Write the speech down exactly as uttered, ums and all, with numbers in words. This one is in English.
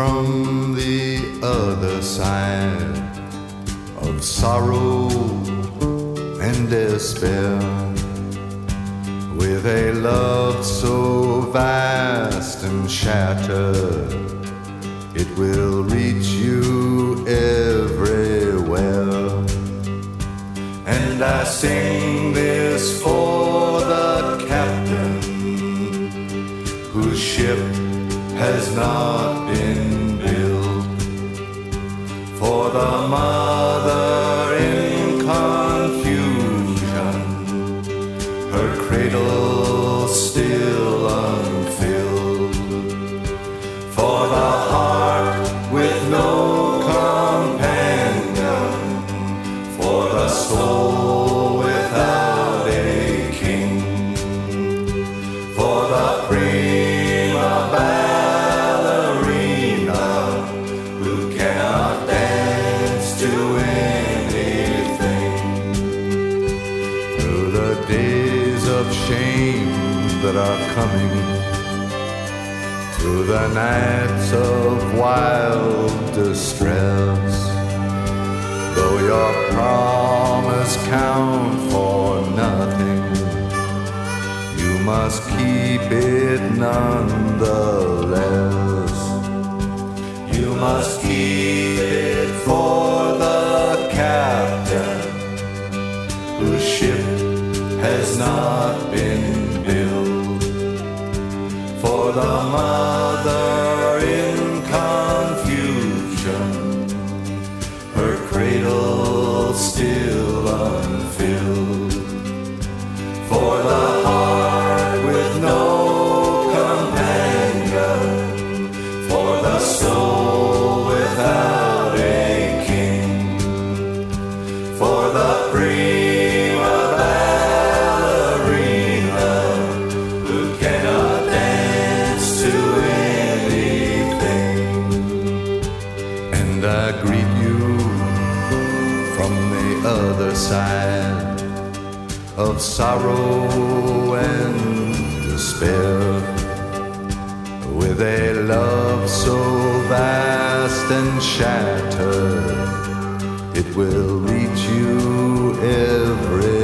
from the other side of sorrow and despair, with a love so vast and shattered, it will reach you everywhere. And I sing this for the captain whose ship has not been built, for the mother in confusion, her cradle still unfilled, for the heart with no companion, for the soul without a king, for the prima ballerina who cannot dance to anything. Through the days of shame that are coming, through the nights of wild distress, though your promise count for nothing, you must keep it nonetheless. You must keep it for the captain whose ship has not been built, for the mother in confusion, her cradle still unfilled, for the heart with no companion, for the soul without a king, for the prima ballerina who cannot dance to anything. And I greet you from the other side of sorrow and despair, with a love so vast and shattered, it will reach you everywhere.